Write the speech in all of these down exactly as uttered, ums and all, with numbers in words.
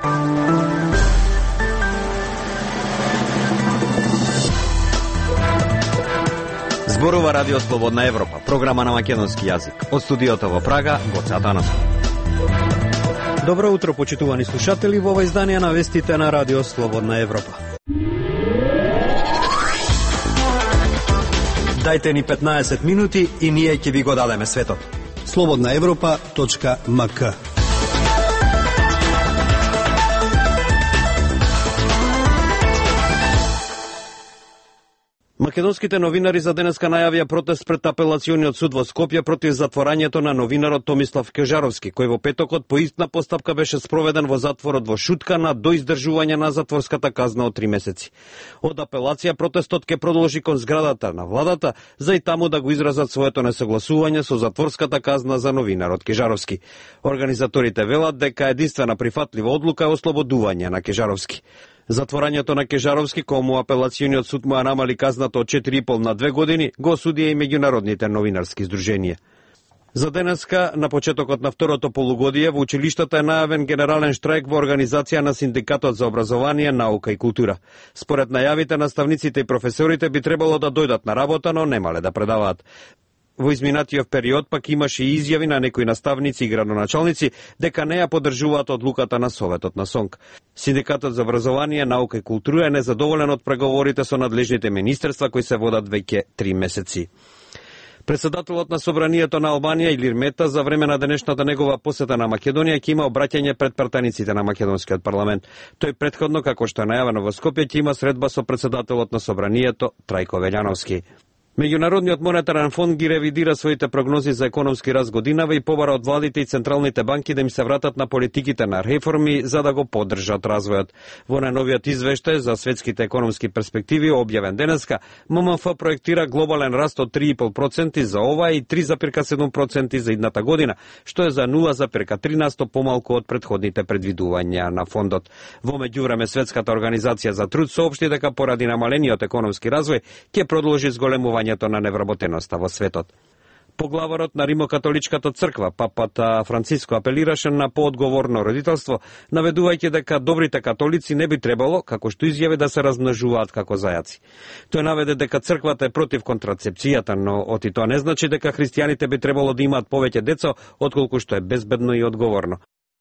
Зборува Радио Слободна Европа, програма на македонски јазик. Од студиото во Прага, Гоце Атанасов. Добро утро, почитувани слушатели, во ова издание на вестите на Радио Слободна Европа. Дајте ни петнаесет минути и ние ќе ви го дадеме светот. слободна европа точка ем ка. Македонските новинари за денеска најавија протест пред апелациониот суд во Скопје против затворањето на новинарот Томислав Кежаровски, кој во петокот по истна постапка беше спроведен во затворот во Шутка на доиздржување на затворската казна од три месеци. Од апелација протестот ќе продолжи кон зградата на владата за и таму да го изразат своето несогласување со затворската казна за новинарот Кежаровски. Организаторите велат дека единствена прифатлива одлука е ослободување на Кежаровски. Затворањето на Кежаровски, кому апелациониот суд му ја намали казната од четири и пол на две години, го осудија и меѓународните новинарски здруженија. За денеска, на почетокот на второто полугодие, во училиштата е најавен генерален штрајк во организација на Синдикатот за образование, наука и култура. Според најавите, наставниците и професорите би требало да дојдат на работа, но немале да предаваат. Во изминатиот период пак имаше и изјави на некои наставници и градоначалници дека не ја поддржуваат одлуката на Советот на СОНК. Синдикатот за образование, наука и култура е незадоволен од преговорите со надлежните министерства кои се водат веќе три месеци. Председателот на Собранието на Албанија Илир Мета за време на денешната негова посета на Македонија ќе има обраќање пред пратениците на македонскиот парламент. Тој претходно, како што е најавено во Скопје, ќе има средба со председателот на Собранието Трајко Велјановски. Меѓународниот монетарен фонд ги ревидира своите прогнози за економски раст годинава и побара од владите и централните банки да им се вратат на политиките на реформи за да го поддржат развојот. Во најновиот извештај за светските економски перспективи објавен денеска, М М Ф проектира глобален раст од три и пол проценти за ова и три зарез седум проценти за идната година, што е за нула зарез три на сто помалку од предходните предвидувања на фондот. Во меѓувреме Светската организација за труд соопшти дека поради намалениот економски развој ќе продолжи зголемување на невработеноста во светот. Поглаварот на Римокатоличката црква, папата Франциско, апелираше на поодговорно родителство, наведувајќи дека добрите католици не би требало, како што изјави, да се размножуваат како зајаци. Тој наведе дека црквата е против контрацепцијата, но оти тоа не значи дека христијаните би требало да имаат повеќе деца, отколку што е безбедно и одговорно.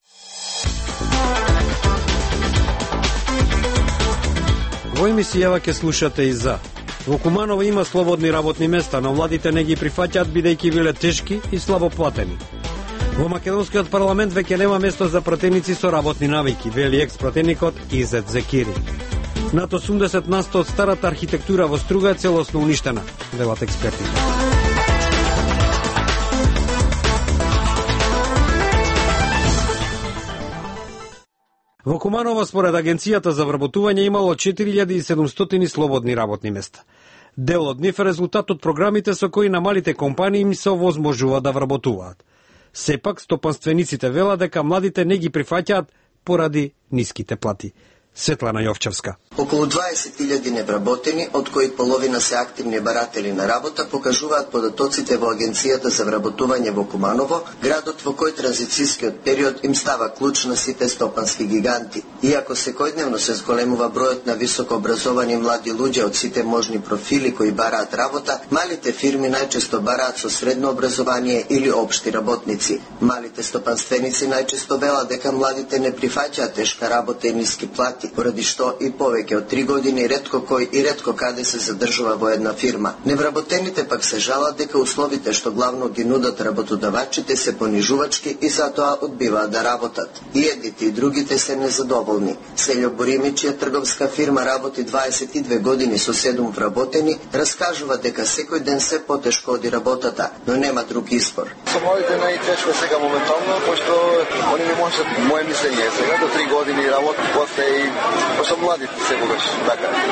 Во емисијава ќе слушате и за во Куманово има слободни работни места, но младите не ги прифаќаат бидејќи биле тешки и слабо платени. Во македонскиот парламент веќе нема место за пратеници со работни навики, вели екс-пратеникот Изет Зекири. Над осумдесет на сто од старата архитектура во Струга е целосно уништена, велат експертите. Во Куманово, според Агенцијата за вработување, имало четири илјади и седумстотини слободни работни места. Дел од нив е резултат од програмите со кои на малите компании им се овозможува да вработуваат. Сепак, стопанствениците велат дека младите не ги прифаќаат поради ниските плати. Светлана Јовчевска. Околу дваесет илјади невработени, од кои половина се активни баратели на работа, покажуваат податоците во Агенцијата за вработување во Куманово, градот во кој транзицијскиот период им става клуч на сите стопански гиганти. Иако секојдневно се зголемува бројот на високо образовани млади луѓе од сите можни профили кои бараат работа, малите фирми најчесто бараат со средно образование или општи работници. Малите стопанственици најчесто велат дека младите не прифаќаат тешка работа и ниски плати, поради што и повеќе од три години ретко кој и ретко каде се задржува во една фирма. Невработените пак се жалат дека условите што главно ги нудат работодавачите се понижувачки и затоа одбиваат да работат. И едните и другите се незадоволни. Селјо Борими, чија трговска фирма работи дваесет и две години со седум вработени, раскажува дека секој ден се потешко оди работата, но нема друг избор. Со младите најтешко сега моментално, пошто они не можат, моје мислење сега, до три години работат, после и пошто младите секогаш така.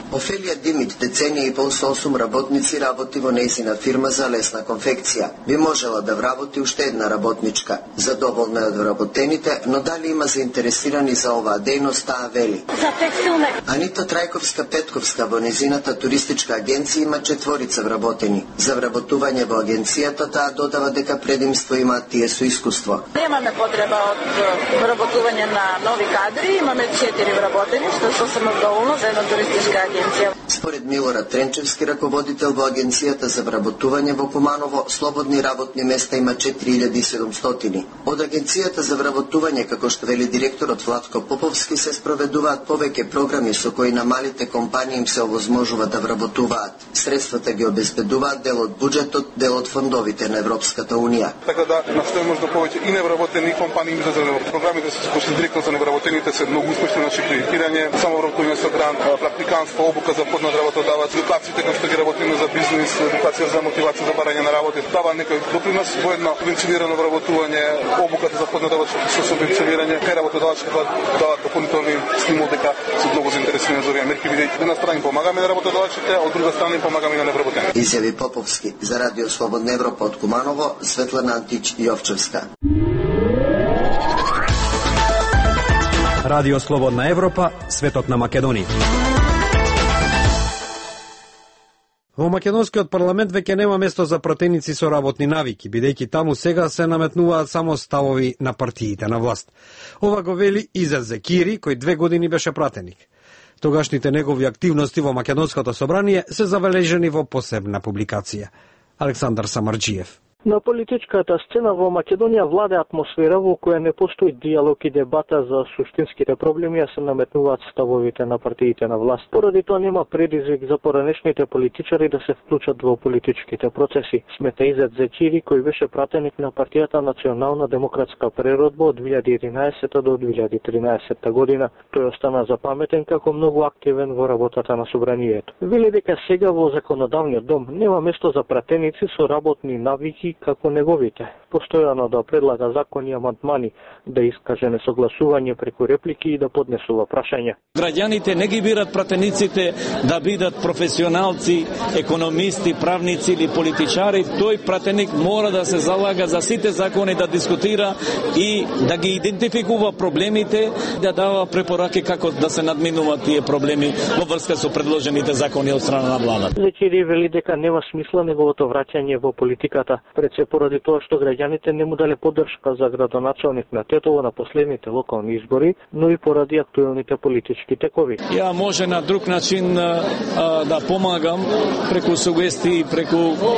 Офелија Димит деценија и пол со осум работници работи во нејзина фирма за лесна конфекција. Би можела да вработи уште една работничка. Задоволна е од вработените, но дали има заинтересирани за оваа дејност, таа вели. За текстилне. Анита Трајковска-Петковска во незината туристичка агенција има четворица вработени. За вработување во агенцијата таа додава дека предимство имаат тие со искуство. Немаме потреба од вработување на нови кадри, имаме четири вработени, што сосема доволно за една туристичка агенција. Според Милорад Тренчевски, раководител во агенцијата за вработување во Куманово, слободни работни места има четири илјади и седумстотини. Од агенцијата за вработување, како што вели директорот Владко Поповски, се спроведуваат повеќе програми со кои на малите компании им се овозможува да вработуваат. Средствата ги обезбедуваат дел од буџетот, дел од фондовите на Европската унија. Така да настојаме да повеќе и невработени компании за програмите се кои директно за невработените се многу успешни наши кредитирање, само вработување со грант, практиканство, обука за поднад работодавац, едукациите кои што ги работиме за бизнис, едукација за мотивација за барање на работа, дава некој допринос во едно субвенционирано вработување, обуката за поднад работодавац со субвенционирање, кај работодавачите даваат дополнителни стимул дека се многу заинтересирани за овие мерки, бидејќи една страна им помагаме на работодавачите, а од друга страна им помагаме и на невработените. Изјави Поповски за Радио Слободна Европа од Куманово, Светлана Антич Јовчевска. Радио Слободна Европа, светот на Македонија. Во македонскиот парламент веќе нема место за пратеници со работни навики, бидејќи таму сега се наметнуваат само ставови на партиите на власт. Ова го вели Изет Зекири, кој две години беше пратеник. Тогашните негови активности во Македонското собрание се забележени во посебна публикација. Александар Самарџиев. На политичката сцена во Македонија владе атмосфера во која не постои диалог и дебата за суштинските проблеми, а се наметнуваат ставовите на партиите на власт. Поради тоа нема предизвик за поранешните политичари да се вклучат во политичките процеси. Смета Изет Зекири, кој беше пратеник на партијата Национална демократска преродба од две илјади и единаесета до две илјади и тринаесета година. Тој остана запаметен како многу активен во работата на собранието. Вели дека сега во законодавниот дом нема место за пратеници со работни навики како неговите. Постојано да предлага закони и амандмани, да искаже несогласување преку реплики и да поднесува прашања. Граѓаните не ги бират пратениците да бидат професионалци, економисти, правници или политичари. Тој пратеник мора да се залага за сите закони, да дискутира и да ги идентификува проблемите, да дава препораки како да се надминуваат тие проблеми во врска со предложените закони од страна на владата. Зекири вели дека нема смисла неговото враќање во политиката, пред се поради тоа што граѓаните не му дале поддршка за градоначалник на Тетово на последните локални избори, но и поради актуелните политички текови. Ја може на друг начин а, да помагам преку сугестии, преку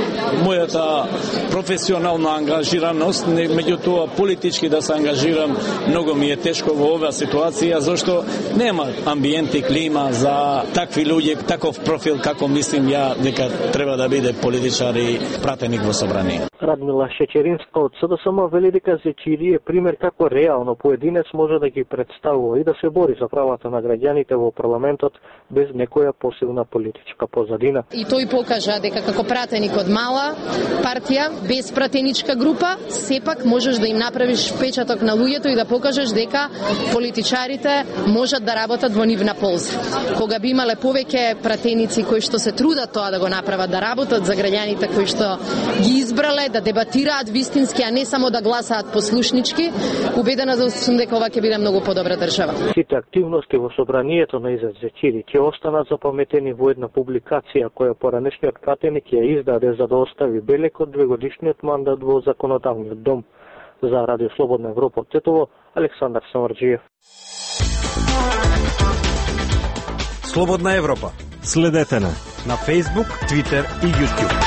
мојата професионална ангажираност, меѓутоа политички да се ангажирам многу ми е тешко во оваа ситуација, зашто нема амбиент и клима за такви луѓе, таков профил како мислим ја дека треба да биде политичар и пратеник во собрание. Радмила Шечеринска од СДСМ вели дека Зекири е пример како реално поединец може да ги представува и да се бори за правата на граѓаните во парламентот без некоја посилна политичка позадина. И тој покажа дека како пратеник од мала партија, без пратеничка група, сепак можеш да им направиш впечаток на луѓето и да покажеш дека политичарите можат да работат во нивна полза. Кога би имале повеќе пратеници кои што се трудат тоа да го направат, да работат за граѓаните кои што ги избрале, да дебатираат вистински, а не само да гласаат послушнички, убедена сум дека ова ќе биде многу подобра држава. Сите активности во собранието на Изет Зекири ќе останат запаметени во една публикација која поранешниот пратеник ја издаде за да остави белек од двегодишниот мандат во законодавниот дом. За Радио Слободна Европа од Тетово, Александар Самарџиев. Слободна Европа. Следете на на Facebook, Twitter и YouTube.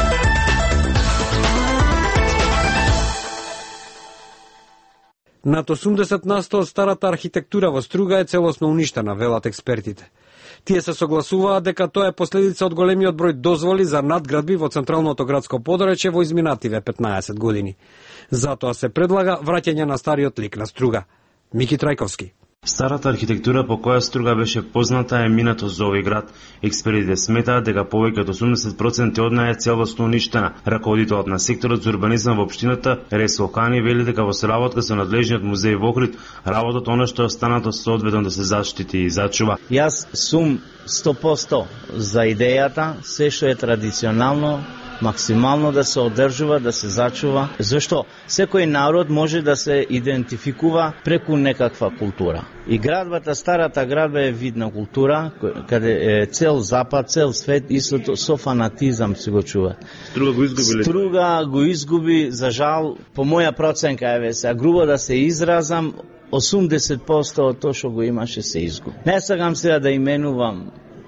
Над осумдесет на сто од старата архитектура во Струга е целосно уништена, велат експертите. Тие се согласуваат дека тоа е последица од големиот број дозволи за надградби во централното градско подрачје во изминативе петнаесет години. Затоа се предлага враќање на стариот лик на Струга. Мики Трајковски. Старата архитектура по која Струга беше позната е минато за овој град. Експертите сметаат дека повеќе од осумдесет проценти од неја е целосно уништена. Раководителот на секторот за урбанизам во општината Ресо Кани вели дека во соработка со надлежниот музеј во Охрид работат она што е останато соодветно да се заштити и зачува. Јас сум сто проценти за идејата, се што е традиционално максимално да се одржува, да се зачува, зашто секој народ може да се идентификува преку некаква култура. И градбата, старата градба е видна култура, каде е цел запад, цел свет, истото со фанатизам се го чува. Струга го изгуби. Струга го изгуби, за жал, по моја проценка, еве се, грубо да се изразам, осумдесет проценти од тоа што го имаше се изгуби. Не сакам сега да именувам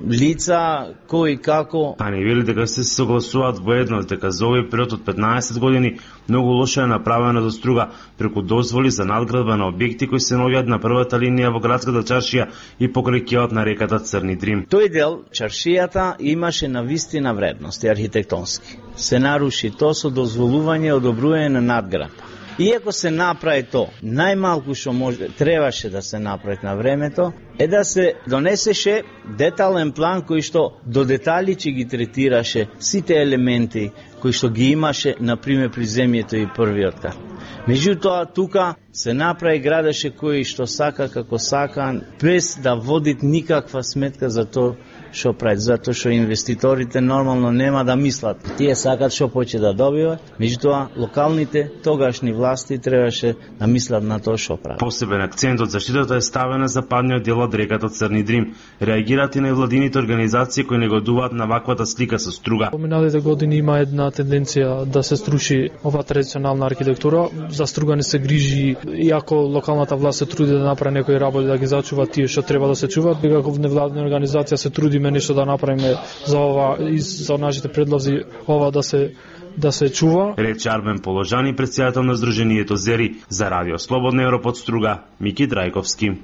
лица, кој и како. А не вели дека се согласуваат воедно дека за овој период од петнаесет години многу лошо е направено за Струга преку дозволи за надградба на објекти кои се наоѓаат на првата линија во градската чаршија и покрај кеот на реката Црни Дрим. Тој дел, чаршијата, имаше навистина вредности архитектонски. Се наруши то со дозволување и одобрување на надградба. Иако се направи то, најмалку што може, требаше да се направи на времето, е да се донесеше детален план кој што до детали че ги третираше сите елементи кои што ги имаше, например, при земјето и првиот кат. Меѓутоа, тука се направи градеше кој што сака како сака, без да води никаква сметка за тоа што прави, затоа што инвеститорите нормално нема да мислат. Тие сакат што почне да добиват, меѓутоа локалните тогашни власти требаше да мислат на тоа што прави. Посебен акцент од заштитата е ставен на западниот дел од реката Црни Дрим. Реагираат и невладините организации кои негодуваат на ваквата слика со Струга. Во минатите години има една тенденција да се струши ова традиционална архитектура. За Струга не се грижи, иако локалната власт се труди да направи некои работи да ги зачува тие што треба да се чуваат, како невладина организација се трудиме нешто да направиме за ова и за нашите предлози ова да се да се чува. Рече Арбен Положани, претседател на Сдруженијето Зери, за Радио Слободна Европа од Струга, Мики Драјковски.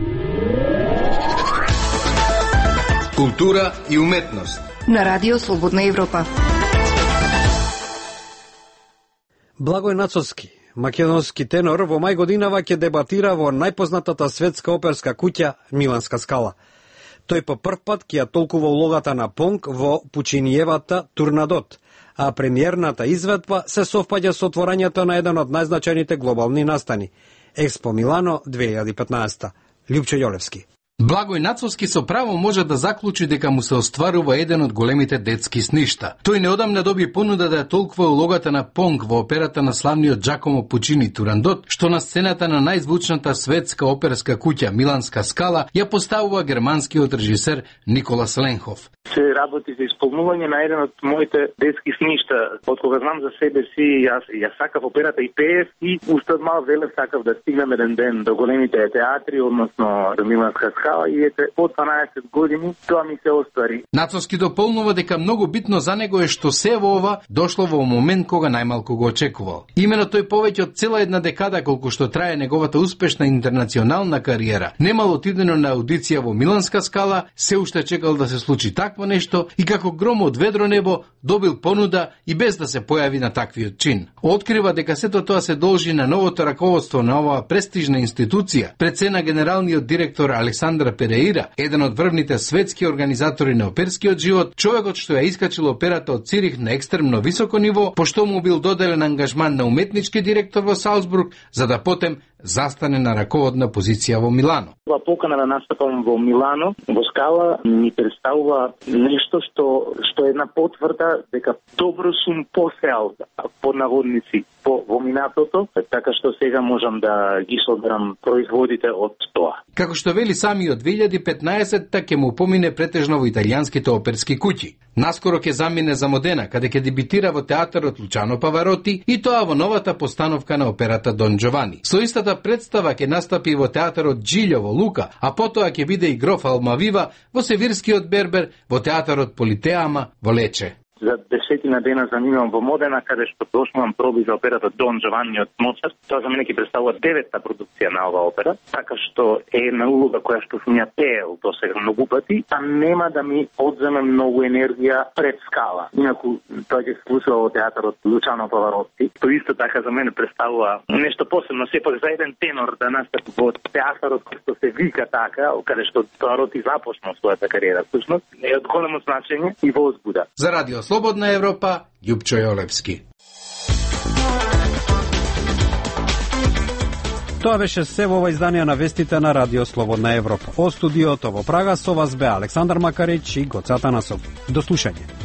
Култура и уметност на Радио Слободна Европа. Благој Нацовски, македонски тенор, во мај годинава ќе дебатира во најпознатата светска оперска куќа Миланска скала. Тој по прв пат ќе ја толкува улогата на Понк во Пучиниевата Турнадот, а премиерната изведба се совпаѓа со отворањето на еден од најзначајните глобални настани – Експо Милано две илјади и петнаесета. Лјупчо Јолевски. Благој Нацовски со право може да заклучи дека му се остварува еден од големите детски сништа. Тој неодамна доби понуда да ја толкува улогата на Понк во операта на славниот Джакомо Пучини Турандот, што на сцената на најзвучната светска оперска куќа Миланска скала ја поставува германскиот режисер Николас Ленхов. Се работи за исполнување на еден од моите детски сништа. Од кога знам за себе си, јас ја сакав операта и пеев и устав мал велев сакав да стигнам еден ден до големите театри, односно до Миланска скала, и ете по дванаесет години тоа ми се оствари. Нацовски дополнува дека многу битно за него е што се во ова дошло во момент кога најмалку го очекувал. Имено тој повеќе од цела една декада колку што трае неговата успешна интернационална кариера, немал отидено на аудиција во Миланска скала, се уште чекал да се случи такво нешто и како гром од ведро небо добил понуда и без да се појави на таквиот чин. Открива дека сето тоа се должи на новото раководство на оваа престижна институција, прецена генералниот директор Александра Переира, еден од врвните светски организатори на оперскиот живот, човекот што ја искачил операта од Цирих на екстремно високо ниво, пошто му бил доделен ангажман на уметнички директор во Салцбург, за да потем застане на раководна позиција во Милано. Ова покана да настапам во Милано, во скала, ми представува нешто што што е една потврда дека добро сум посеал под наводници по во минатото, така што сега можам да ги соберам производите од тоа. Како што вели самиот две илјади и петнаесетта ќе му помине претежно во италијанските оперски куќи. Наскоро ќе замине за Модена, каде ќе дебитира во театарот Лучано Павароти и тоа во новата постановка на операта Дон Джовани. Со истата представа ќе настапи во театарот Джилјо во Лука, а потоа ќе биде и гроф Алмавива во Севирскиот Бербер, во театарот Политеама во Лече. За десетина дена занимавам во Модена, каде што доснувам проби за операта Дон Джованни од Моцарт. Тоа за мене ќе представува деветта продукција на оваа опера, така што е една улога која што сум ја пеел до сега многу пати, а нема да ми одземе многу енергија пред Скала. Инаку тоа ќе се случува во театарот Лучано Паваротти. Тоа исто така за мене представува нешто посебно, сепак за еден тенор да настапи во театарот кој што се вика така, каде што Паваротти започна својата кариера, всушност е од големо значење и возбуда. За Радио Слободна Европа, Љупчо Јолевски. Тоа беше се во ова издание на вестите на Радио Слободна Европа. О студиото во Прага со вас бе Александар Макарич и Гоце Атанасов. До слушање.